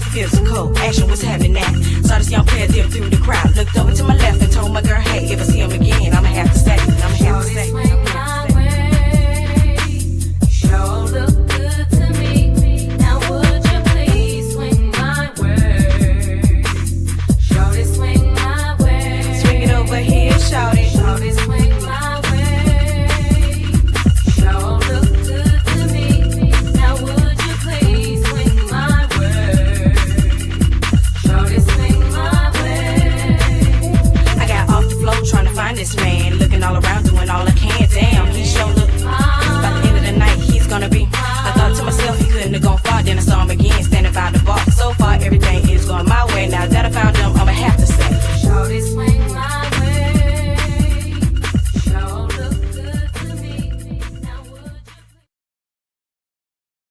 physical. Action was happening that. Saw this young player dip through the crowd. Looked over to my left and told my girl, hey, if it's